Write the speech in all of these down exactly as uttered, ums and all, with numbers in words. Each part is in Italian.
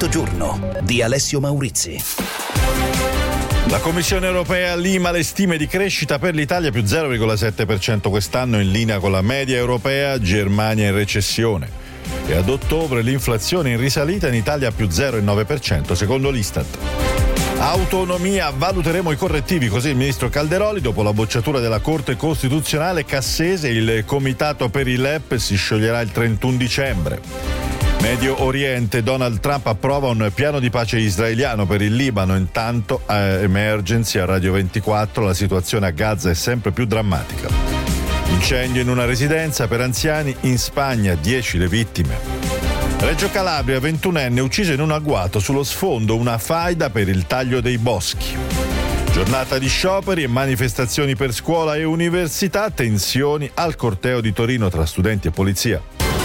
Mezzogiorno di Alessio Maurizi. La Commissione europea lima le stime di crescita per l'Italia più zero virgola sette per cento quest'anno, in linea con la media europea, Germania in recessione. E ad ottobre l'inflazione in risalita, in Italia più zero virgola nove per cento secondo l'Istat. Autonomia, valuteremo i correttivi, così il ministro Calderoli. Dopo la bocciatura della Corte Costituzionale, Cassese, il comitato per il L E P si scioglierà il trentuno dicembre. Medio Oriente, Donald Trump approva un piano di pace israeliano per il Libano. Intanto a Emergency, a Radio ventiquattro, la situazione a Gaza è sempre più drammatica. Incendio in una residenza per anziani in Spagna, dieci le vittime. Reggio Calabria, ventunenne ucciso in un agguato, sullo sfondo una faida per il taglio dei boschi. Giornata di scioperi e manifestazioni per scuola e università, tensioni al corteo di Torino tra studenti e polizia.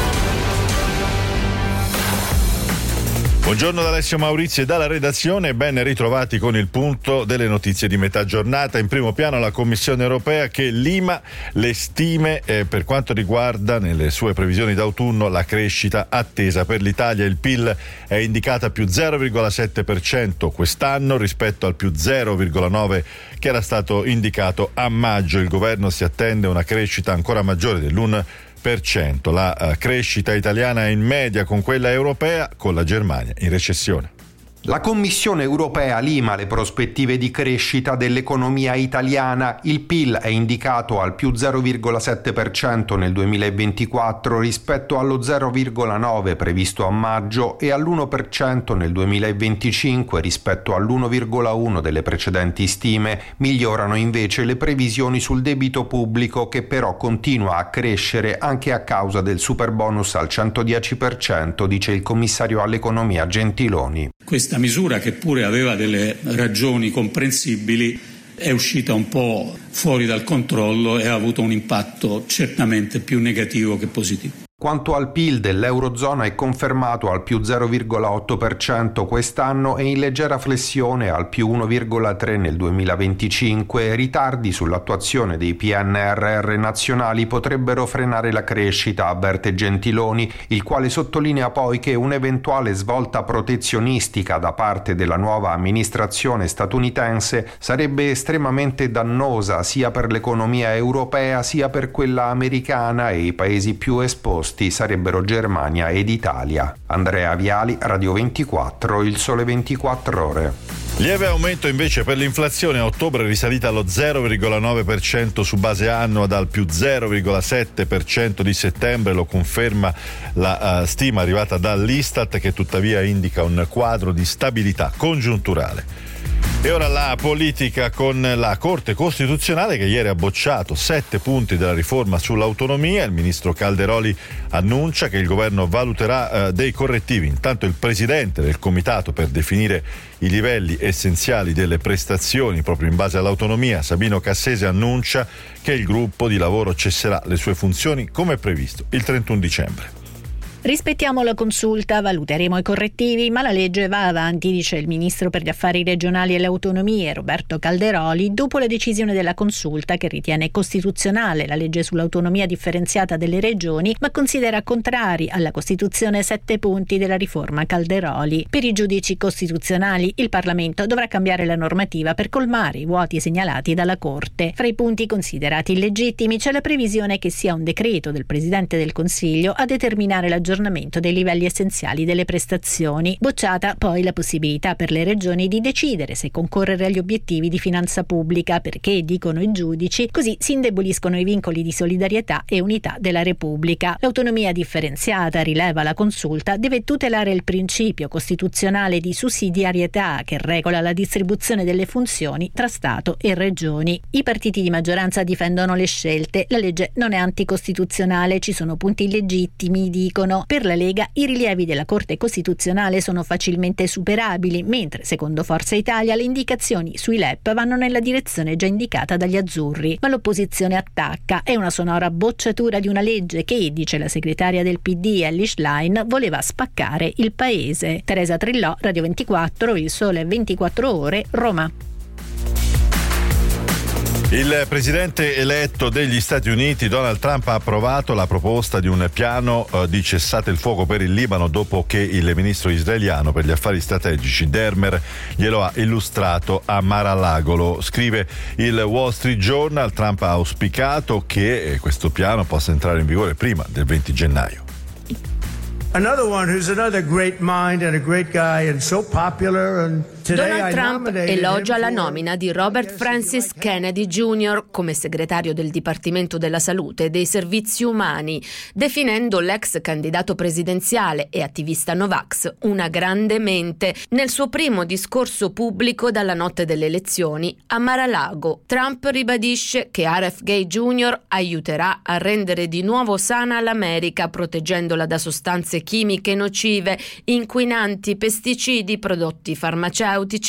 Buongiorno da Alessio Maurizi e dalla redazione, ben ritrovati con il punto delle notizie di metà giornata. In primo piano la Commissione europea che lima le stime eh, per quanto riguarda nelle sue previsioni d'autunno la crescita attesa per l'Italia. Il P I L è indicata più zero virgola sette per cento quest'anno rispetto al più zero virgola nove per cento che era stato indicato a maggio. Il governo si attende una crescita ancora maggiore dell'uno per cento. La uh, crescita italiana è in media con quella europea, con la Germania in recessione. La Commissione europea lima le prospettive di crescita dell'economia italiana. Il P I L è indicato al più zero virgola sette per cento nel duemilaventiquattro rispetto allo zero virgola nove per cento previsto a maggio e all'uno per cento nel duemilaventicinque rispetto all'uno virgola uno per cento delle precedenti stime. Migliorano invece le previsioni sul debito pubblico, che però continua a crescere anche a causa del superbonus al centodieci per cento, dice il commissario all'economia Gentiloni. Questa misura, che pure aveva delle ragioni comprensibili, è uscita un po' fuori dal controllo e ha avuto un impatto certamente più negativo che positivo. Quanto al P I L dell'Eurozona, è confermato al più zero virgola otto per cento quest'anno e in leggera flessione al più uno virgola tre per cento nel duemilaventicinque. Ritardi sull'attuazione dei P N R R nazionali potrebbero frenare la crescita, avverte Gentiloni, il quale sottolinea poi che un'eventuale svolta protezionistica da parte della nuova amministrazione statunitense sarebbe estremamente dannosa sia per l'economia europea sia per quella americana, e i paesi più esposti sarebbero Germania ed Italia. Andrea Viali, Radio ventiquattro, Il Sole ventiquattro Ore. Lieve aumento invece per l'inflazione, a ottobre è risalita allo zero virgola nove per cento su base annua dal più zero virgola sette per cento di settembre, lo conferma la uh, stima arrivata dall'Istat, che tuttavia indica un quadro di stabilità congiunturale. E ora la politica con la Corte Costituzionale, che ieri ha bocciato sette punti della riforma sull'autonomia. Il ministro Calderoli annuncia che il governo valuterà eh, dei correttivi. Intanto il presidente del comitato per definire i livelli essenziali delle prestazioni proprio in base all'autonomia, Sabino Cassese, annuncia che il gruppo di lavoro cesserà le sue funzioni come previsto il trentuno dicembre. Rispettiamo la consulta, valuteremo i correttivi, ma la legge va avanti, dice il ministro per gli affari regionali e le autonomie Roberto Calderoli, dopo la decisione della consulta, che ritiene costituzionale la legge sull'autonomia differenziata delle regioni, ma considera contrari alla Costituzione sette punti della riforma Calderoli. Per i giudici costituzionali il Parlamento dovrà cambiare la normativa per colmare i vuoti segnalati dalla Corte. Fra i punti considerati illegittimi c'è la previsione che sia un decreto del Presidente del Consiglio a determinare la aggiornamento dei livelli essenziali delle prestazioni. Bocciata poi la possibilità per le regioni di decidere se concorrere agli obiettivi di finanza pubblica, perché, dicono i giudici, così si indeboliscono i vincoli di solidarietà e unità della Repubblica. L'autonomia differenziata, rileva la consulta, deve tutelare il principio costituzionale di sussidiarietà che regola la distribuzione delle funzioni tra Stato e regioni. I partiti di maggioranza difendono le scelte. La legge non è anticostituzionale, ci sono punti illegittimi, dicono. Per la Lega i rilievi della Corte Costituzionale sono facilmente superabili, mentre secondo Forza Italia le indicazioni sui L E P vanno nella direzione già indicata dagli azzurri. Ma l'opposizione attacca. È una sonora bocciatura di una legge che, dice la segretaria del P D Elly Schlein, voleva spaccare il paese. Teresa Trillò, Radio ventiquattro, Il Sole ventiquattro Ore, Roma. Il presidente eletto degli Stati Uniti, Donald Trump, ha approvato la proposta di un piano eh, di cessate il fuoco per il Libano dopo che il ministro israeliano per gli affari strategici Dermer glielo ha illustrato a Mar-a-Lago. Lo scrive il Wall Street Journal. Trump ha auspicato che questo piano possa entrare in vigore prima del venti gennaio. Another one who's another great mind and a great guy and so popular and Donald Trump elogia la nomina di Robert Francis Kennedy Junior come segretario del Dipartimento della Salute e dei Servizi Umani, definendo l'ex candidato presidenziale e attivista Novax una grande mente. Nel suo primo discorso pubblico dalla notte delle elezioni a Mar-a-Lago, Trump ribadisce che R F K Junior aiuterà a rendere di nuovo sana l'America, proteggendola da sostanze chimiche nocive, inquinanti, pesticidi, prodotti farmaceutici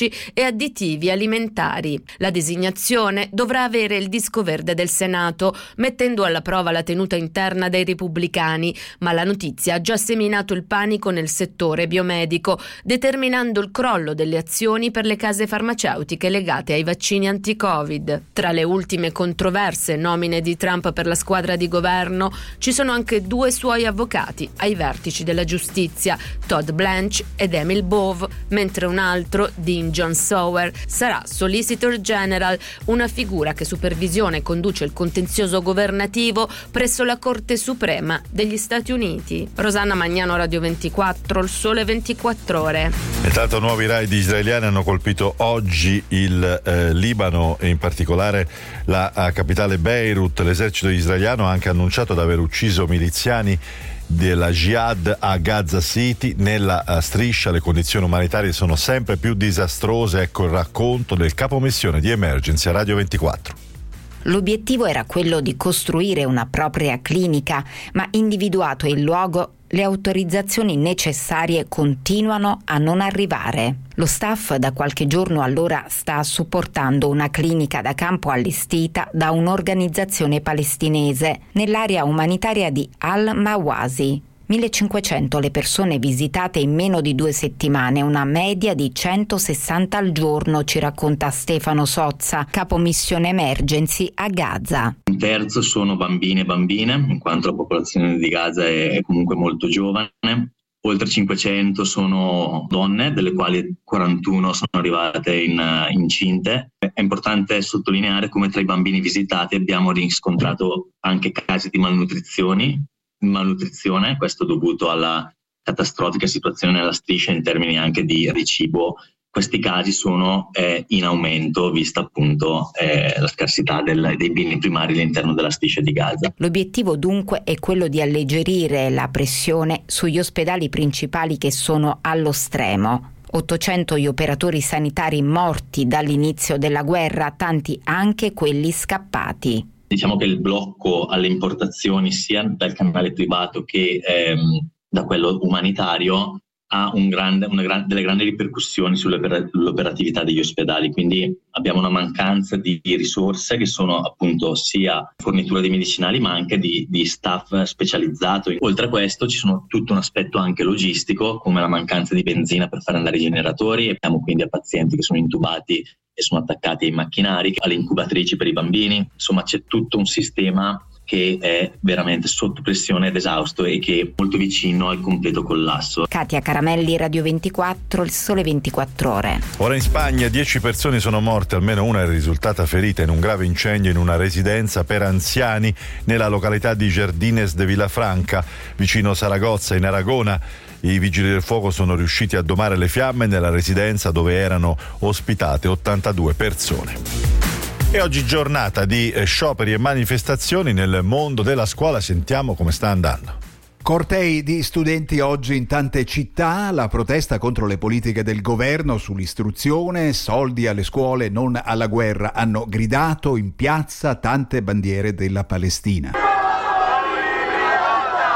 e additivi alimentari. La designazione dovrà avere il disco verde del Senato, mettendo alla prova la tenuta interna dei repubblicani, ma la notizia ha già seminato il panico nel settore biomedico, determinando il crollo delle azioni per le case farmaceutiche legate ai vaccini anti-Covid. Tra le ultime controverse nomine di Trump per la squadra di governo ci sono anche due suoi avvocati ai vertici della giustizia, Todd Blanche ed Emil Bove, mentre un altro, Dean John Sauer, sarà Solicitor General, una figura che supervisiona e conduce il contenzioso governativo presso la Corte Suprema degli Stati Uniti. Rosanna Magnano, Radio ventiquattro, Il Sole ventiquattro Ore. Intanto nuovi raid israeliani hanno colpito oggi il eh, Libano e in particolare la uh, capitale Beirut. L'esercito israeliano ha anche annunciato di aver ucciso miliziani della Jihad a Gaza City. Nella uh, striscia le condizioni umanitarie sono sempre più disastrose. Ecco il racconto del capo missione di Emergency a Radio ventiquattro. L'obiettivo era quello di costruire una propria clinica, ma individuato il luogo, le autorizzazioni necessarie continuano a non arrivare. Lo staff da qualche giorno allora sta supportando una clinica da campo allestita da un'organizzazione palestinese nell'area umanitaria di Al-Mawasi. millecinquecento le persone visitate in meno di due settimane, una media di centosessanta al giorno, ci racconta Stefano Sozza, capo missione Emergency a Gaza. Un terzo sono bambini e bambine, in quanto la popolazione di Gaza è comunque molto giovane. Oltre cinquecento sono donne, delle quali quarantuno sono arrivate in, incinte. È importante sottolineare come tra i bambini visitati abbiamo riscontrato anche casi di malnutrizioni, malnutrizione, questo dovuto alla catastrofica situazione nella striscia in termini anche di cibo. Questi casi sono eh, in aumento vista appunto eh, la scarsità del, dei beni primari all'interno della striscia di Gaza. L'obiettivo dunque è quello di alleggerire la pressione sugli ospedali principali che sono allo stremo. ottocento gli operatori sanitari morti dall'inizio della guerra, tanti anche quelli scappati. Diciamo che il blocco alle importazioni sia dal canale privato che ehm, da quello umanitario ha un grande, una gran, delle grandi ripercussioni sull'operatività degli ospedali, quindi abbiamo una mancanza di, di risorse che sono appunto sia fornitura di medicinali ma anche di, di staff specializzato. Oltre a questo ci sono tutto un aspetto anche logistico come la mancanza di benzina per far andare i generatori, e abbiamo quindi a pazienti che sono intubati e sono attaccati ai macchinari, alle incubatrici per i bambini. Insomma c'è tutto un sistema che è veramente sotto pressione ed esausto e che è molto vicino al completo collasso. Katia Caramelli, Radio ventiquattro, Il Sole ventiquattro Ore. Ora in Spagna dieci persone sono morte, almeno una è risultata ferita in un grave incendio in una residenza per anziani nella località di Jardines de Vilafranca, vicino Saragozza, in Aragona. I vigili del fuoco sono riusciti a domare le fiamme nella residenza dove erano ospitate ottantadue persone. E oggi giornata di scioperi e manifestazioni nel mondo della scuola. Sentiamo come sta andando. Cortei di studenti oggi in tante città, la protesta contro le politiche del governo sull'istruzione, soldi alle scuole, non alla guerra. Hanno gridato in piazza tante bandiere della Palestina.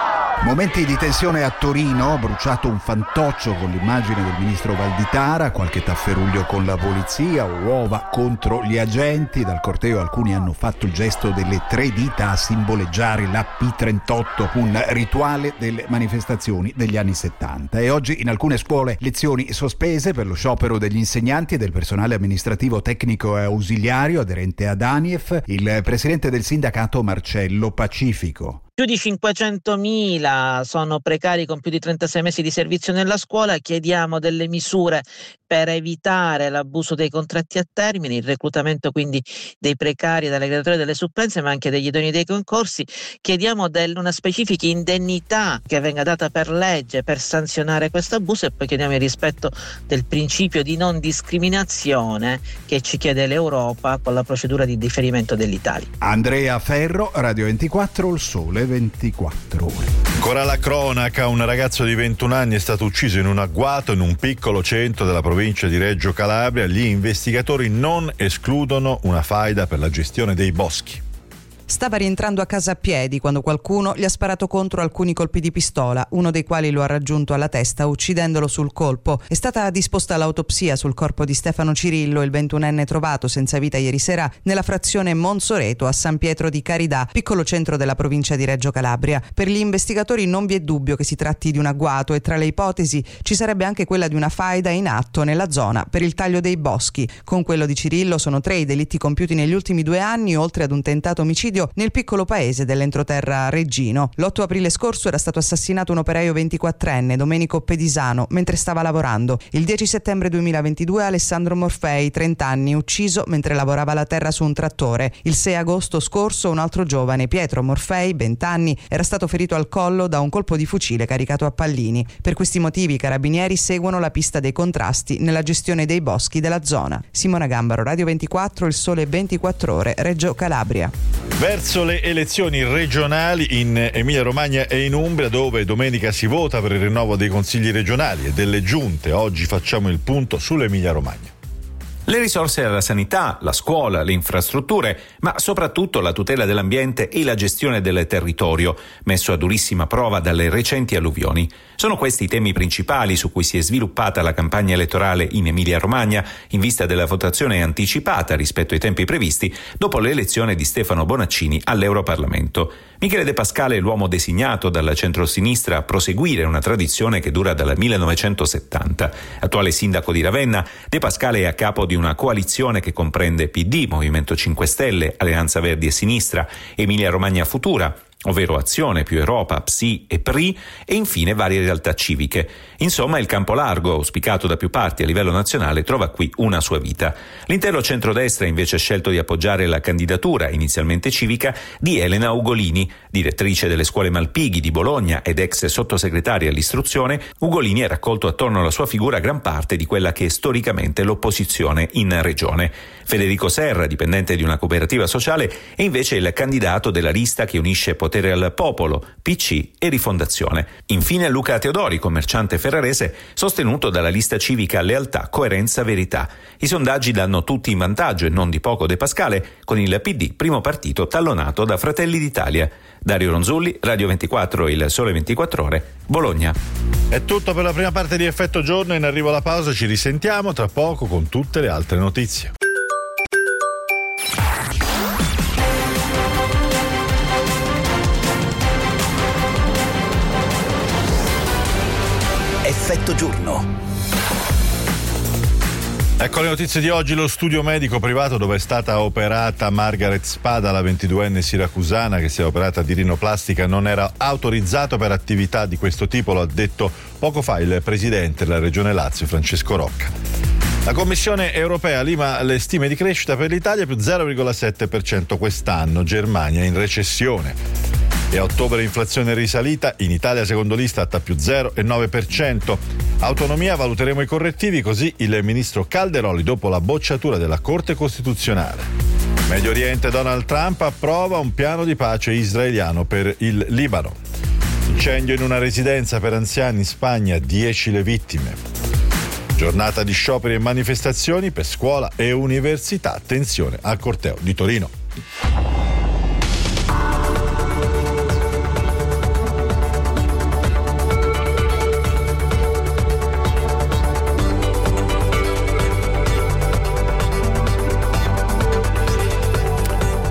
Momenti di tensione a Torino, bruciato un fantoccio con l'immagine del ministro Valditara, qualche tafferuglio con la polizia, uova contro gli agenti. Dal corteo alcuni hanno fatto il gesto delle tre dita a simboleggiare la P trentotto, un rituale delle manifestazioni degli anni settanta. E oggi in alcune scuole lezioni sospese per lo sciopero degli insegnanti e del personale amministrativo, tecnico e ausiliario aderente ad ANIEF, il presidente del sindacato Marcello Pacifico. Più di cinquecentomila sono precari con più di trentasei mesi di servizio nella scuola. Chiediamo delle misure per evitare l'abuso dei contratti a termine, il reclutamento quindi dei precari, delle graduatorie, delle supplenze, ma anche degli idonei dei concorsi. Chiediamo del, una specifica indennità che venga data per legge per sanzionare questo abuso, e poi chiediamo il rispetto del principio di non discriminazione che ci chiede l'Europa con la procedura di differimento dell'Italia. Andrea Ferro, Radio ventiquattro, Il Sole ventiquattro ore. Ancora la cronaca, un ragazzo di ventuno anni è stato ucciso in un agguato in un piccolo centro della provincia di Reggio Calabria. Gli investigatori non escludono una faida per la gestione dei boschi. Stava rientrando a casa a piedi quando qualcuno gli ha sparato contro alcuni colpi di pistola, uno dei quali lo ha raggiunto alla testa uccidendolo sul colpo. È stata disposta l'autopsia sul corpo di Stefano Cirillo, il ventunenne trovato senza vita ieri sera nella frazione Monsoreto a San Pietro di Caridà, piccolo centro della provincia di Reggio Calabria. Per gli investigatori non vi è dubbio che si tratti di un agguato e tra le ipotesi ci sarebbe anche quella di una faida in atto nella zona per il taglio dei boschi. Con quello di Cirillo sono tre i delitti compiuti negli ultimi due anni, oltre ad un tentato omicidio nel piccolo paese dell'entroterra reggino. L'otto aprile scorso era stato assassinato un operaio ventiquattrenne, Domenico Pedisano, mentre stava lavorando. Il dieci settembre duemilaventidue Alessandro Morfei, trenta anni, ucciso mentre lavorava la terra su un trattore. Il sei agosto scorso un altro giovane, Pietro Morfei, venti anni, era stato ferito al collo da un colpo di fucile caricato a pallini. Per questi motivi i carabinieri seguono la pista dei contrasti nella gestione dei boschi della zona. Simona Gambaro, Radio ventiquattro, Il Sole ventiquattro ore, Reggio Calabria. Verso le elezioni regionali in Emilia-Romagna e in Umbria, dove domenica si vota per il rinnovo dei consigli regionali e delle giunte. Oggi facciamo il punto sull'Emilia-Romagna. Le risorse alla sanità, la scuola, le infrastrutture, ma soprattutto la tutela dell'ambiente e la gestione del territorio, messo a durissima prova dalle recenti alluvioni. Sono questi i temi principali su cui si è sviluppata la campagna elettorale in Emilia-Romagna, in vista della votazione anticipata rispetto ai tempi previsti dopo l'elezione di Stefano Bonaccini all'Europarlamento. Michele De Pascale è l'uomo designato dalla centrosinistra a proseguire una tradizione che dura dal millenovecentosettanta. Attuale sindaco di Ravenna, De Pascale è a capo di una coalizione che comprende P D, Movimento cinque Stelle, Alleanza Verdi e Sinistra, Emilia Romagna Futura, ovvero Azione più Europa, P S I e P R I, e infine varie realtà civiche. Insomma, il campo largo, auspicato da più parti a livello nazionale, trova qui una sua vita. L'intero centrodestra invece ha scelto di appoggiare la candidatura, inizialmente civica, di Elena Ugolini, direttrice delle scuole Malpighi di Bologna ed ex sottosegretaria all'istruzione. Ugolini ha raccolto attorno alla sua figura gran parte di quella che è storicamente l'opposizione in regione. Federico Serra, dipendente di una cooperativa sociale, è invece il candidato della lista che unisce Potere al Popolo, P C e Rifondazione. Infine Luca Teodori, commerciante ferrarese, sostenuto dalla lista civica Lealtà, Coerenza, Verità. I sondaggi danno tutti in vantaggio, e non di poco De Pascale, con il P D, primo partito tallonato da Fratelli d'Italia. Dario Ronzulli, Radio ventiquattro, Il Sole ventiquattro ore, Bologna. È tutto per la prima parte di Effetto Giorno, in arrivo alla pausa, ci risentiamo tra poco con tutte le altre notizie. Effetto Giorno. Ecco le notizie di oggi. Lo studio medico privato dove è stata operata Margaret Spada, la ventiduenne siracusana che si è operata di rinoplastica, non era autorizzato per attività di questo tipo, lo ha detto poco fa il presidente della Regione Lazio, Francesco Rocca. La Commissione europea lima le stime di crescita per l'Italia più zero virgola sette per cento quest'anno, Germania in recessione. E a ottobre l'inflazione è risalita, in Italia secondo l'Istat a più zero virgola nove per cento. Autonomia, valuteremo i correttivi, così il ministro Calderoli dopo la bocciatura della Corte Costituzionale. Medio Oriente, Donald Trump approva un piano di pace israeliano per il Libano. Incendio in una residenza per anziani in Spagna, dieci le vittime. Giornata di scioperi e manifestazioni per scuola e università, attenzione al corteo di Torino.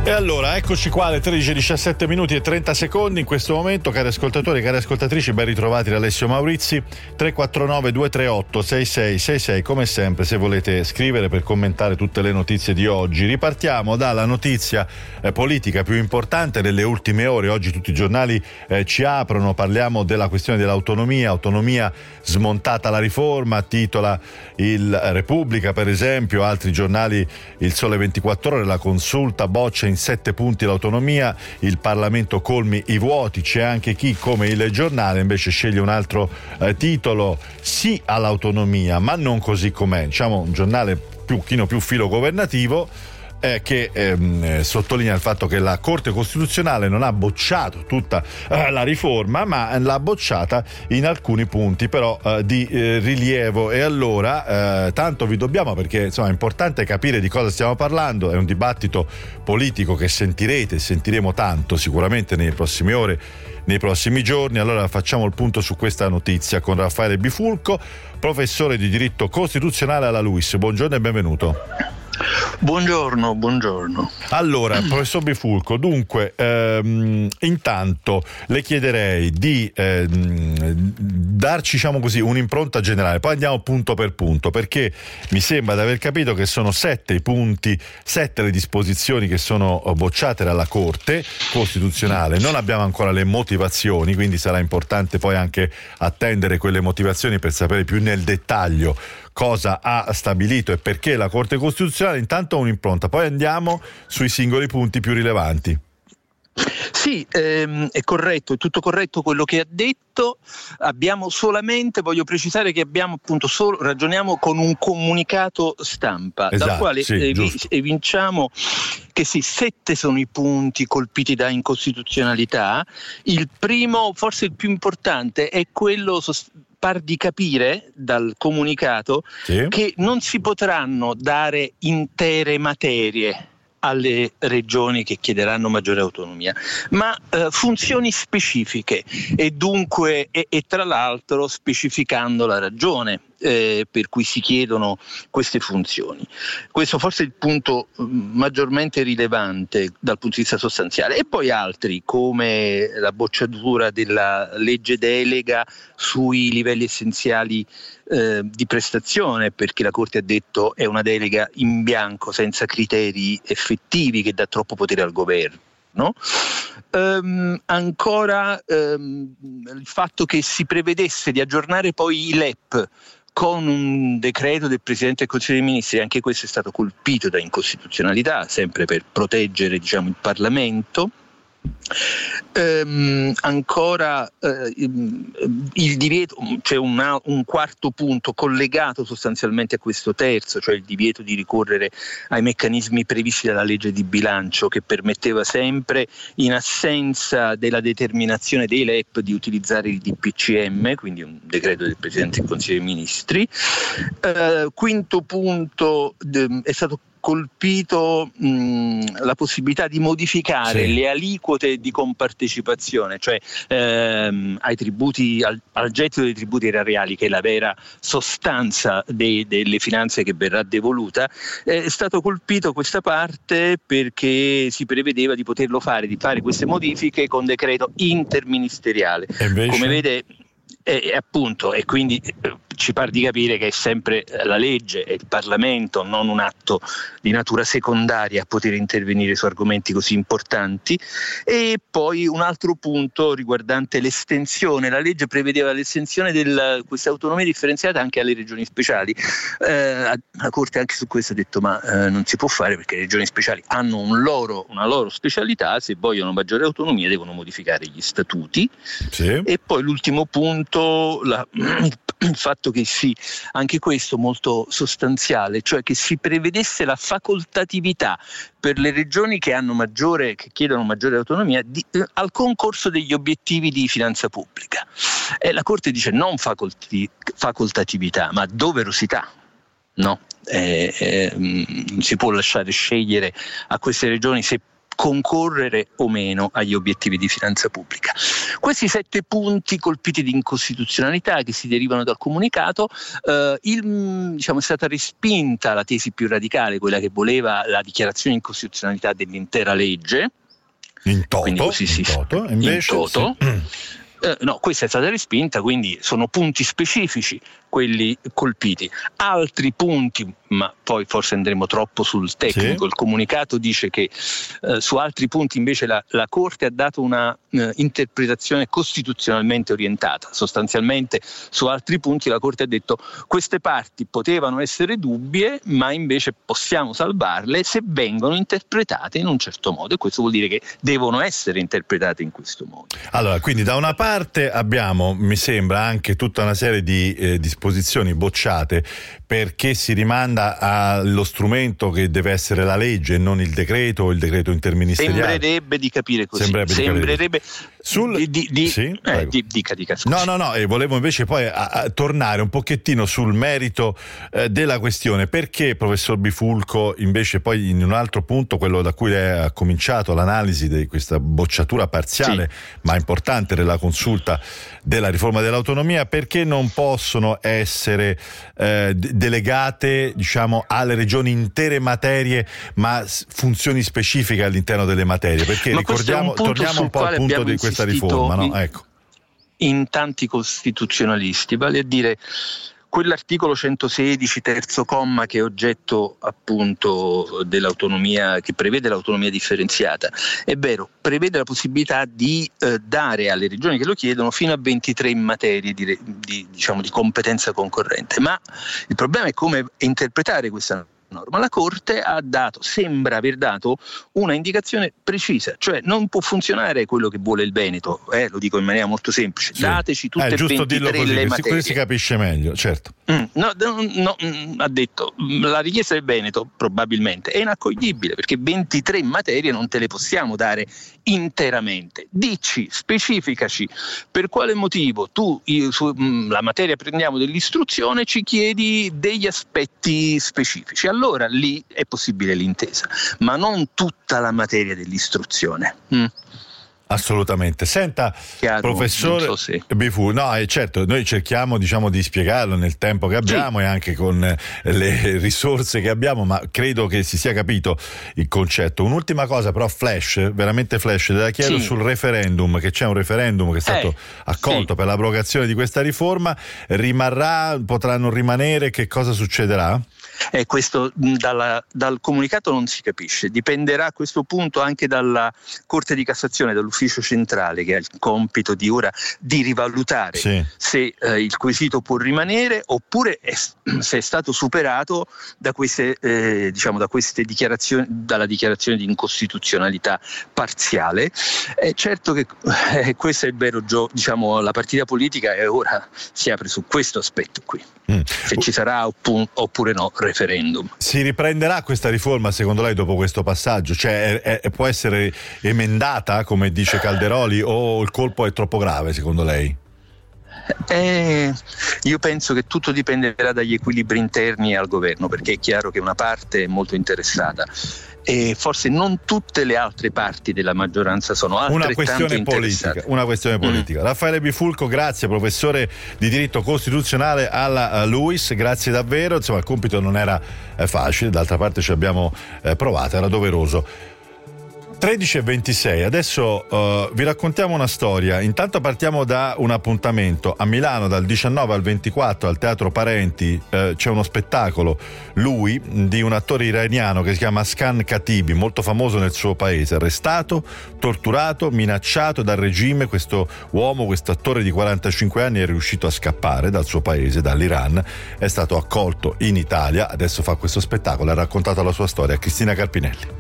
E allora, eccoci qua alle tredici e diciassette minuti e trenta secondi in questo momento, cari ascoltatori, cari ascoltatrici, ben ritrovati da Alessio Maurizi. Tre quattro nove due tre otto sei sei sei sei, come sempre, se volete scrivere per commentare tutte le notizie di oggi. Ripartiamo dalla notizia eh, politica più importante delle ultime ore. Oggi tutti i giornali eh, ci aprono, parliamo della questione dell'autonomia, autonomia smontata la riforma, titola il Repubblica per esempio, altri giornali il Sole ventiquattro Ore, la consulta boccia in sette punti l'autonomia, il Parlamento colmi i vuoti. C'è anche chi, come il Giornale, invece sceglie un altro eh, titolo: sì all'autonomia ma non così com'è, diciamo un giornale più chino più filo governativo, eh, che ehm, sottolinea il fatto che la Corte Costituzionale non ha bocciato tutta eh, la riforma, ma l'ha bocciata in alcuni punti però eh, di eh, rilievo. E allora eh, tanto vi dobbiamo, perché insomma è importante capire di cosa stiamo parlando. È un dibattito politico che sentirete, sentiremo tanto sicuramente nelle prossime ore, nei prossimi giorni. Allora facciamo il punto su questa notizia con Raffaele Bifulco, professore di diritto costituzionale alla LUISS. Buongiorno e benvenuto. Buongiorno, buongiorno. Allora, professor Bifulco, dunque, ehm, intanto le chiederei di ehm, darci, diciamo così, un'impronta generale, poi andiamo punto per punto, perché mi sembra di aver capito che sono sette i punti, sette le disposizioni che sono bocciate dalla Corte Costituzionale. Non abbiamo ancora le motivazioni, quindi sarà importante poi anche attendere quelle motivazioni per sapere più nel dettaglio cosa ha stabilito e perché la Corte Costituzionale. Intanto un'impronta, poi andiamo sui singoli punti più rilevanti. Sì, ehm, è corretto, è tutto corretto quello che ha detto. Abbiamo solamente, voglio precisare che abbiamo appunto solo, ragioniamo con un comunicato stampa, esatto, dal quale sì, evi- evinciamo che sì, sette sono i punti colpiti da incostituzionalità. Il primo, forse il più importante, è quello sost- par di capire dal comunicato sì. che non si potranno dare intere materie alle regioni che chiederanno maggiore autonomia, ma eh, funzioni specifiche e dunque e, e tra l'altro specificando la ragione eh, per cui si chiedono queste funzioni. Questo forse è il punto maggiormente rilevante dal punto di vista sostanziale. E poi altri, come la bocciatura della legge delega sui livelli essenziali eh, di prestazione, perché la Corte ha detto è una delega in bianco senza criteri effettivi che dà troppo potere al governo. No? Um, ancora um, il fatto che si prevedesse di aggiornare poi i L E P con un decreto del Presidente del Consiglio dei Ministri, anche questo è stato colpito da incostituzionalità, sempre per proteggere, diciamo, il Parlamento. Ehm, ancora eh, il divieto, c'è una, un quarto punto collegato sostanzialmente a questo terzo, cioè il divieto di ricorrere ai meccanismi previsti dalla legge di bilancio, che permetteva sempre, in assenza della determinazione dei L E P, di utilizzare il D P C M, quindi un decreto del Presidente del Consiglio dei Ministri. Eh, quinto punto, de, è stato colpito mh, la possibilità di modificare sì. le aliquote di compartecipazione, cioè ehm, ai tributi, al, al gettito dei tributi erariali, che è la vera sostanza dei, delle finanze che verrà devoluta. È stato colpito questa parte perché si prevedeva di poterlo fare, di fare queste modifiche con decreto interministeriale. Invece... Come vede, E, appunto, e quindi ci par di capire che è sempre la legge e il Parlamento, non un atto di natura secondaria, a poter intervenire su argomenti così importanti. E poi un altro punto riguardante l'estensione. La legge prevedeva l'estensione di questa autonomia differenziata anche alle regioni speciali. Eh, la Corte anche su questo ha detto ma eh, non si può fare, perché le regioni speciali hanno un loro, una loro specialità, se vogliono maggiore autonomia devono modificare gli statuti. Sì. E poi l'ultimo punto, la, il fatto che sì, anche questo molto sostanziale, cioè che si prevedesse la facoltatività per le regioni che hanno maggiore, che chiedono maggiore autonomia di, eh, al concorso degli obiettivi di finanza pubblica. E la Corte dice non facolti, facoltatività, ma doverosità. No, eh, eh, non si può lasciare scegliere a queste regioni se concorrere o meno agli obiettivi di finanza pubblica. Questi sette punti colpiti di incostituzionalità che si derivano dal comunicato, eh, il, diciamo, è stata respinta la tesi più radicale, quella che voleva la dichiarazione di incostituzionalità dell'intera legge. In toto, quindi così si, in toto, invece, in toto. Sì. Eh, no, questa è stata respinta, quindi sono punti specifici quelli colpiti. Altri punti, ma poi forse andremo troppo sul tecnico, sì. Il comunicato dice che eh, su altri punti invece la, la Corte ha dato una eh, interpretazione costituzionalmente orientata. Sostanzialmente su altri punti la Corte ha detto queste parti potevano essere dubbie, ma invece possiamo salvarle se vengono interpretate in un certo modo, e questo vuol dire che devono essere interpretate in questo modo. Allora, quindi da una parte abbiamo, mi sembra, anche tutta una serie di eh, disposizioni bocciate perché si rimanda allo strumento che deve essere la legge e non il decreto o il decreto interministeriale. Sembrerebbe di capire così. Sembrerebbe, Sembrerebbe Sul... di, di, di, sì, eh, di, dica, dica, no, no, no, e volevo invece poi a, a tornare un pochettino sul merito eh, della questione. Perché, professor Bifulco, invece poi in un altro punto, quello da cui lei ha cominciato l'analisi di questa bocciatura parziale, sì. ma importante della consulta della riforma dell'autonomia, perché non possono essere eh, delegate, diciamo, alle regioni intere materie, ma funzioni specifiche all'interno delle materie? Perché ma ricordiamo, torniamo un po' al punto di questa riforma, no? In, ecco. in tanti costituzionalisti, vale a dire quell'articolo centosedici terzo comma che è oggetto appunto dell'autonomia, che prevede l'autonomia differenziata, è vero, prevede la possibilità di eh, dare alle regioni che lo chiedono fino a ventitré materie di, di, diciamo, di competenza concorrente, ma il problema è come interpretare questa norma. La Corte ha dato, sembra aver dato una indicazione precisa, cioè non può funzionare quello che vuole il Veneto, eh, lo dico in maniera molto semplice, sì. Dateci tutte e ventitré così, le materie. Così si capisce meglio, certo. Mm, no, no, no, ha detto, la richiesta del Veneto probabilmente è inaccoglibile perché ventitré materie non te le possiamo dare interamente. Dici, specificaci per quale motivo tu io, su, mh, la materia prendiamo dell'istruzione ci chiedi degli aspetti specifici. Allora lì è possibile l'intesa, ma non tutta la materia dell'istruzione. Mm. Assolutamente. Senta, Chiaro, professore so se... Bifu, no, eh, certo, noi cerchiamo, diciamo, di spiegarlo nel tempo che abbiamo, sì. e anche con eh, le risorse che abbiamo, ma credo che si sia capito il concetto. Un'ultima cosa però flash, veramente flash, la chiedo, sì. sul referendum, che c'è un referendum che è stato eh, accolto sì. per l'abrogazione di questa riforma, rimarrà, potranno rimanere, che cosa succederà? Eh, questo dalla, dal comunicato non si capisce, dipenderà a questo punto anche dalla Corte di Cassazione, dall'Ufficio Centrale, che ha il compito di ora di rivalutare sì. se eh, il quesito può rimanere oppure è, se è stato superato da queste, eh, diciamo, da queste dichiarazioni, dalla dichiarazione di incostituzionalità parziale. È certo che eh, questo è il vero gioco, diciamo, la partita politica e ora si apre su questo aspetto qui, mm. se ci sarà oppu- oppure no referendum. Si riprenderà questa riforma secondo lei dopo questo passaggio? Cioè è, è, può essere emendata come dice Calderoli o il colpo è troppo grave secondo lei? Eh, io penso che tutto dipenderà dagli equilibri interni al governo, perché è chiaro che una parte è molto interessata e forse non tutte le altre parti della maggioranza sono altrettanto una questione politica, una questione politica. Mm. Raffaele Bifulco, grazie, professore di diritto costituzionale alla LUISS, grazie davvero. Insomma, il compito non era eh, facile, d'altra parte ci abbiamo eh, provato, era doveroso. tredici e ventisei, adesso uh, vi raccontiamo una storia. Intanto partiamo da un appuntamento a Milano dal diciannove al ventiquattro al Teatro Parenti. Uh, c'è uno spettacolo, lui, di un attore iraniano che si chiama Askan Katibi, molto famoso nel suo paese, arrestato, torturato, minacciato dal regime. Questo uomo, questo attore di quarantacinque anni è riuscito a scappare dal suo paese, dall'Iran, è stato accolto in Italia, adesso fa questo spettacolo, ha raccontato la sua storia a Cristina Carpinelli.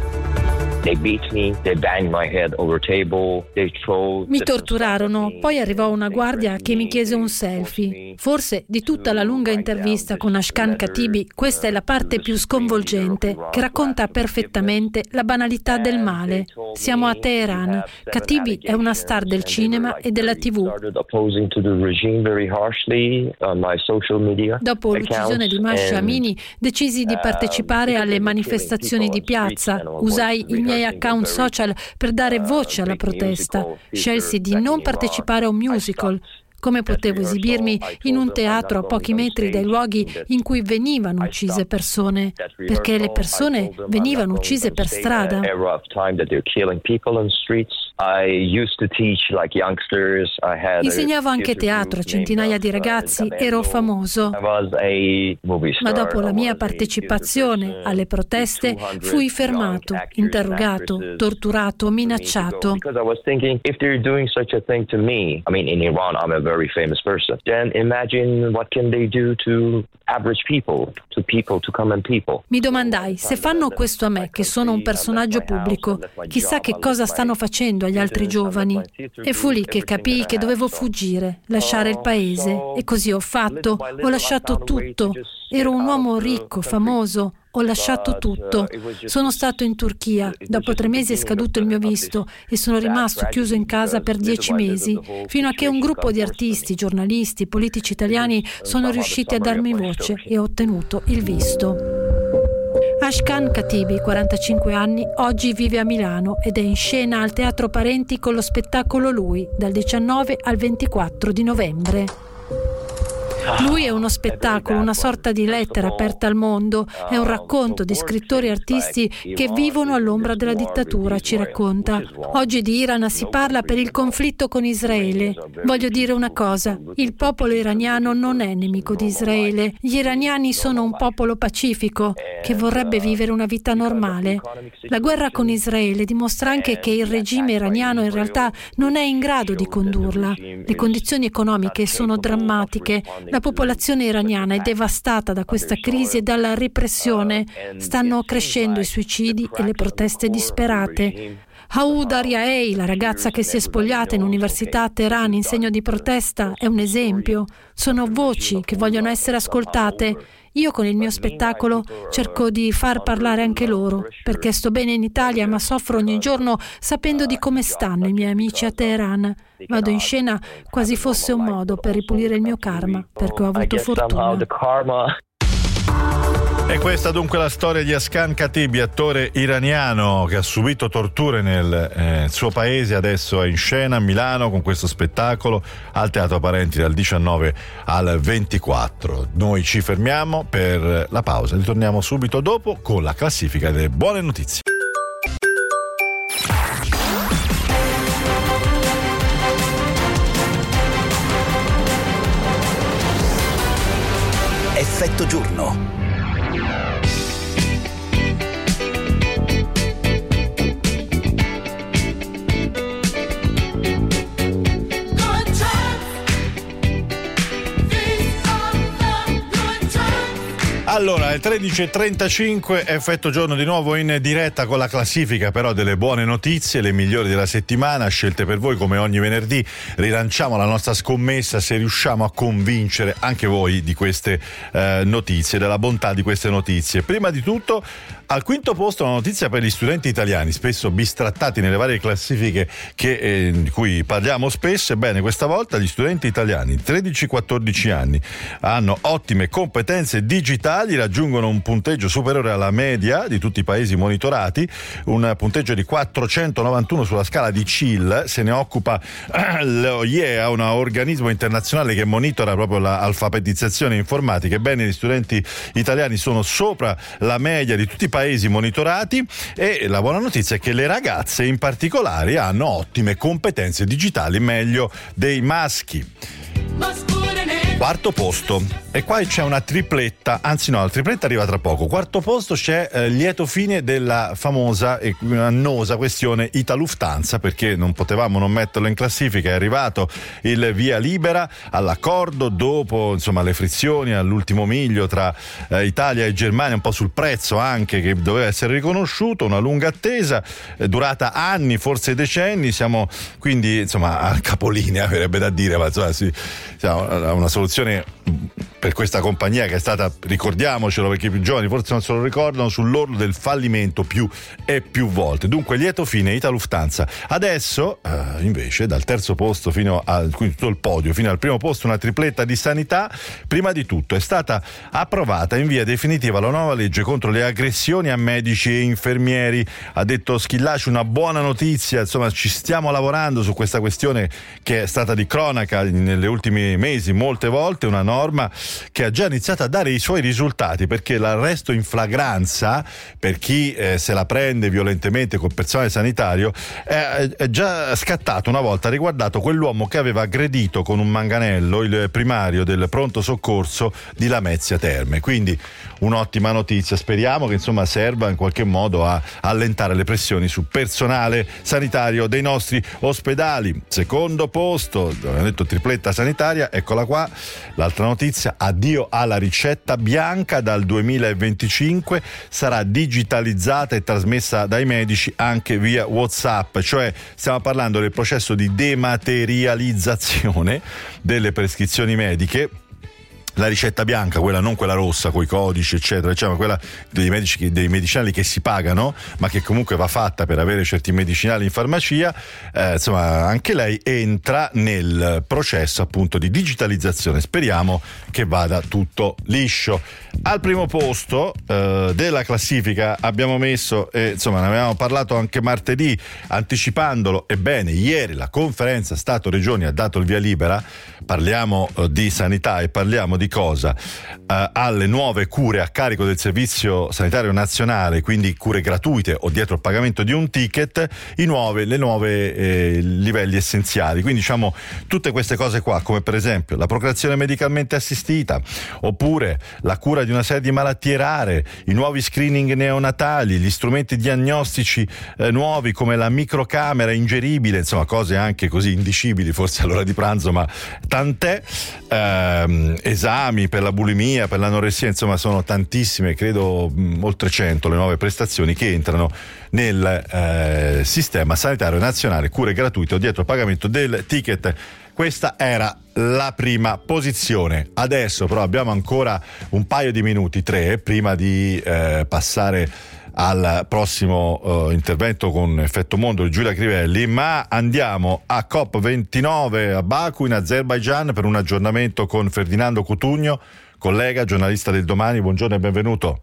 Mi torturarono, poi arrivò una guardia che mi chiese un selfie. Forse di tutta la lunga intervista con Askan Katibi questa è la parte più sconvolgente, che racconta perfettamente la banalità del male. Siamo a Teheran. Katibi è una star del cinema e della tivù. Dopo l'uccisione di Mahsa Amini decisi di partecipare alle manifestazioni di piazza. Usai i miei miei account social per dare voce alla protesta. Scelsi di non partecipare a un musical. Come potevo esibirmi in un teatro a pochi metri dai luoghi in cui venivano uccise persone? Perché le persone venivano uccise per strada. Insegnavo anche teatro a centinaia di ragazzi, ero famoso. Ma dopo la mia partecipazione alle proteste fui fermato, interrogato, torturato, minacciato. Very famous person. Then imagine what can they do to average people, to people, to common people. Mi domandai, se fanno questo a me, che sono un personaggio pubblico, chissà che cosa stanno facendo agli altri giovani. E fu lì che capii che dovevo fuggire, lasciare il paese. E così ho fatto, ho lasciato tutto. Ero un uomo ricco, famoso. Ho lasciato tutto. Sono stato in Turchia. Dopo tre mesi è scaduto il mio visto e sono rimasto chiuso in casa per dieci mesi, fino a che un gruppo di artisti, giornalisti, politici italiani sono riusciti a darmi voce e ho ottenuto il visto. Ashkan Khatibi, quarantacinque anni, oggi vive a Milano ed è in scena al Teatro Parenti con lo spettacolo Lui, dal diciannove al ventiquattro di novembre. Lui è uno spettacolo, una sorta di lettera aperta al mondo, è un racconto di scrittori e artisti che vivono all'ombra della dittatura, ci racconta. Oggi di Iran si parla per il conflitto con Israele. Voglio dire una cosa, il popolo iraniano non è nemico di Israele. Gli iraniani sono un popolo pacifico che vorrebbe vivere una vita normale. La guerra con Israele dimostra anche che il regime iraniano in realtà non è in grado di condurla. Le condizioni economiche sono drammatiche. La popolazione iraniana è devastata da questa crisi e dalla repressione. Stanno crescendo i suicidi e le proteste disperate. Hauda Riaei, la ragazza che si è spogliata in università a Teheran in segno di protesta, è un esempio. Sono voci che vogliono essere ascoltate. Io con il mio spettacolo cerco di far parlare anche loro, perché sto bene in Italia ma soffro ogni giorno sapendo di come stanno i miei amici a Teheran. Vado in scena quasi fosse un modo per ripulire il mio karma, perché ho avuto fortuna. E questa dunque la storia di Ashkan Khatibi, attore iraniano che ha subito torture nel eh, suo paese, adesso è in scena a Milano con questo spettacolo al Teatro Parenti dal diciannove al ventiquattro. Noi ci fermiamo per la pausa, ritorniamo subito dopo con la classifica delle buone notizie. Effetto giorno. Allora, è tredici e trentacinque, effetto giorno di nuovo in diretta con la classifica però delle buone notizie, le migliori della settimana, scelte per voi come ogni venerdì. Rilanciamo la nostra scommessa se riusciamo a convincere anche voi di queste eh, notizie, della bontà di queste notizie. Prima di tutto, al quinto posto una notizia per gli studenti italiani, spesso bistrattati nelle varie classifiche che, eh, di cui parliamo spesso. Ebbene, questa volta gli studenti italiani tredici quattordici anni hanno ottime competenze digitali, raggiungono un punteggio superiore alla media di tutti i paesi monitorati, un punteggio di quattrocentonovantuno sulla scala di C I L. Se ne occupa l'O I E A, un organismo internazionale che monitora proprio l'alfabetizzazione informatica. Ebbene, gli studenti italiani sono sopra la media di tutti i paesi monitorati e la buona notizia è che le ragazze in particolare hanno ottime competenze digitali, meglio dei maschi. Quarto posto, e qua c'è una tripletta, anzi no, la tripletta arriva tra poco. Quarto posto c'è eh, lieto fine della famosa e annosa questione Ita-Lufthansa, perché non potevamo non metterlo in classifica. È arrivato il via libera all'accordo dopo insomma le frizioni all'ultimo miglio tra eh, Italia e Germania, un po' sul prezzo anche che doveva essere riconosciuto, una lunga attesa eh, durata anni, forse decenni. Siamo quindi insomma a capolinea, verrebbe da dire, ma insomma sì, siamo a una soluzione per questa compagnia che è stata, ricordiamocelo perché i più giovani forse non se lo ricordano, sull'orlo del fallimento più e più volte. Dunque lieto fine Ita Lufthansa. Adesso eh, invece dal terzo posto fino al, quindi tutto il podio fino al primo posto, una tripletta di sanità. Prima di tutto è stata approvata in via definitiva la nuova legge contro le aggressioni a medici e infermieri. Ha detto Schillaci, una buona notizia, insomma ci stiamo lavorando su questa questione che è stata di cronaca negli ultimi mesi molte volte, una norma che ha già iniziato a dare i suoi risultati, perché l'arresto in flagranza per chi eh, se la prende violentemente col personale sanitario è, è già scattato una volta, ha riguardato quell'uomo che aveva aggredito con un manganello il primario del pronto soccorso di Lamezia Terme. Quindi un'ottima notizia, speriamo che insomma serva in qualche modo a allentare le pressioni sul personale sanitario dei nostri ospedali. Secondo posto, abbiamo detto tripletta sanitaria, eccola qua l'altra notizia: addio alla ricetta bianca, dal duemilaventicinque sarà digitalizzata e trasmessa dai medici anche via WhatsApp, cioè stiamo parlando del processo di dematerializzazione delle prescrizioni mediche. La ricetta bianca, quella non quella rossa coi codici eccetera, cioè quella dei medici, dei medicinali che si pagano ma che comunque va fatta per avere certi medicinali in farmacia, eh, insomma anche lei entra nel processo appunto di digitalizzazione. Speriamo che vada tutto liscio. Al primo posto eh, della classifica abbiamo messo, eh, insomma ne avevamo parlato anche martedì anticipandolo, ebbene ieri la conferenza Stato-Regioni ha dato il via libera, parliamo eh, di sanità e parliamo di cosa? Uh, alle nuove cure a carico del Servizio Sanitario Nazionale, quindi cure gratuite o dietro il pagamento di un ticket, i nuove, le nuove eh, livelli essenziali. Quindi diciamo tutte queste cose qua, come per esempio la procreazione medicalmente assistita, oppure la cura di una serie di malattie rare, i nuovi screening neonatali, gli strumenti diagnostici eh, nuovi come la microcamera ingeribile, insomma cose anche così indicibili forse all'ora di pranzo, ma tant'è. Ehm, esami per la bulimia, per l'anoressia, insomma sono tantissime, credo mh, oltre cento le nuove prestazioni che entrano nel eh, sistema sanitario nazionale, cure gratuite o dietro il pagamento del ticket. Questa era la prima posizione. Adesso però abbiamo ancora un paio di minuti, tre, prima di eh, passare al prossimo uh, intervento con Effetto Mondo di Giulia Crivelli, ma andiamo a COP ventinove a Baku in Azerbaigian per un aggiornamento con Ferdinando Cutugno, collega, giornalista del Domani. Buongiorno e benvenuto.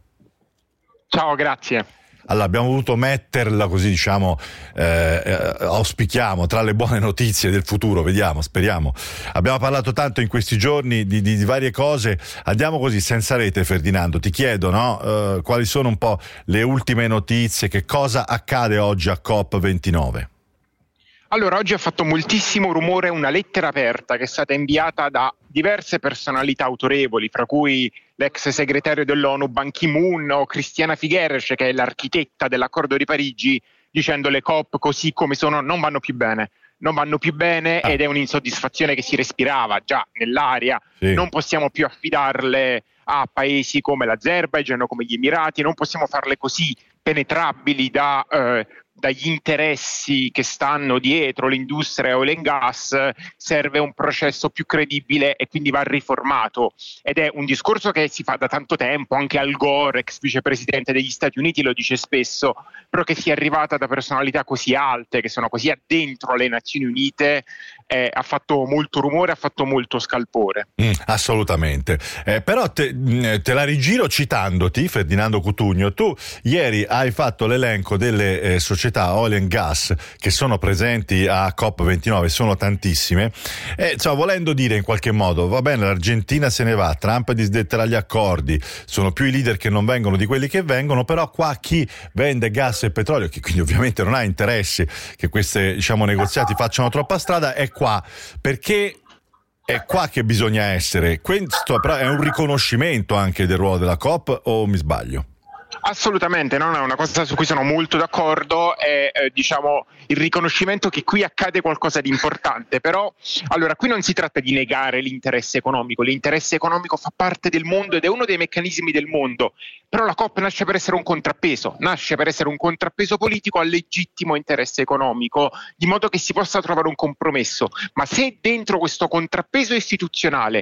Ciao, grazie. Allora, abbiamo voluto metterla così, diciamo, eh, eh, auspichiamo, tra le buone notizie del futuro, vediamo, speriamo. Abbiamo parlato tanto in questi giorni di, di, di varie cose, andiamo così senza rete. Ferdinando, ti chiedo, no, eh, quali sono un po' le ultime notizie, che cosa accade oggi a COP ventinove? Allora, oggi ha fatto moltissimo rumore una lettera aperta che è stata inviata da diverse personalità autorevoli, fra cui l'ex segretario dell'ONU Ban Ki-moon o Christiana Figueres, che è l'architetta dell'accordo di Parigi, dicendo le COP così come sono non vanno più bene. Non vanno più bene ed è un'insoddisfazione che si respirava già nell'aria. Sì. Non possiamo più affidarle a paesi come l'Azerbaigian o come gli Emirati, non possiamo farle così penetrabili da... Eh, dagli interessi che stanno dietro l'industria oil and gas. Serve un processo più credibile e quindi va riformato, ed è un discorso che si fa da tanto tempo. Anche Al Gore, ex vicepresidente degli Stati Uniti, lo dice spesso, però che sia arrivata da personalità così alte, che sono così addentro alle Nazioni Unite, eh, ha fatto molto rumore, ha fatto molto scalpore. Mm, assolutamente, eh, però te, te la rigiro citandoti, Ferdinando Cutugno. Tu ieri hai fatto l'elenco delle eh, società oil and gas che sono presenti a COP ventinove, sono tantissime, e insomma, volendo dire in qualche modo, va bene, l'Argentina se ne va, Trump disdetterà gli accordi, sono più i leader che non vengono di quelli che vengono, però qua chi vende gas e petrolio, che quindi ovviamente non ha interesse che questi, diciamo, negoziati facciano troppa strada, è qua, perché è qua che bisogna essere. Questo però è un riconoscimento anche del ruolo della COP, o mi sbaglio? Assolutamente, no, no, è una cosa su cui sono molto d'accordo, è eh, diciamo il riconoscimento che qui accade qualcosa di importante. Però allora qui non si tratta di negare l'interesse economico, l'interesse economico fa parte del mondo ed è uno dei meccanismi del mondo, però la COP nasce per essere un contrappeso, nasce per essere un contrappeso politico al legittimo interesse economico, di modo che si possa trovare un compromesso. Ma se dentro questo contrappeso istituzionale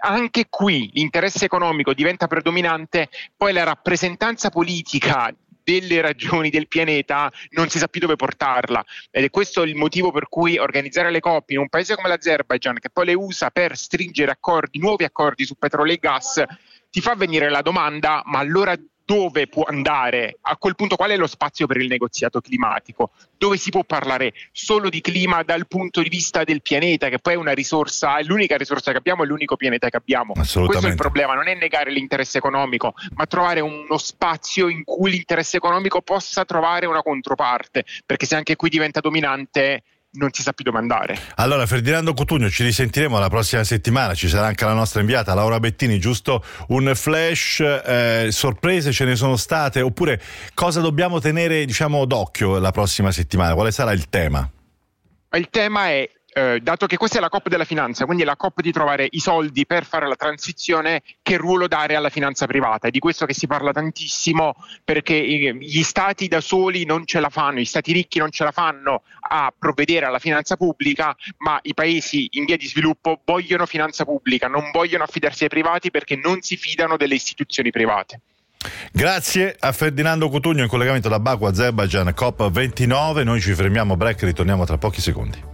anche qui l'interesse economico diventa predominante, poi la rappresentanza politica delle ragioni del pianeta non si sa più dove portarla, ed è questo il motivo per cui organizzare le COP in un paese come l'Azerbaigian, che poi le usa per stringere accordi, nuovi accordi su petrolio e gas, ti fa venire la domanda: ma allora dove può andare? A quel punto qual è lo spazio per il negoziato climatico? Dove si può parlare solo di clima dal punto di vista del pianeta, che poi è una risorsa, è l'unica risorsa che abbiamo, è l'unico pianeta che abbiamo. Questo è il problema, non è negare l'interesse economico, ma trovare uno spazio in cui l'interesse economico possa trovare una controparte, perché se anche qui diventa dominante non si sa più dove andare. Allora, Ferdinando Cotugno, ci risentiremo la prossima settimana, ci sarà anche la nostra inviata Laura Bettini. Giusto un flash, eh, sorprese ce ne sono state, oppure cosa dobbiamo tenere, diciamo, d'occhio la prossima settimana? Quale sarà il tema? Il tema è, eh, dato che questa è la COP della finanza, quindi la COP di trovare i soldi per fare la transizione, che ruolo dare alla finanza privata? È di questo che si parla tantissimo, perché gli stati da soli non ce la fanno, gli stati ricchi non ce la fanno a provvedere alla finanza pubblica, ma i paesi in via di sviluppo vogliono finanza pubblica, non vogliono affidarsi ai privati perché non si fidano delle istituzioni private. Grazie a Ferdinando Cotugno in collegamento da Baku, Azerbaigian, COP ventinove. Noi ci fermiamo, break, ritorniamo tra pochi secondi.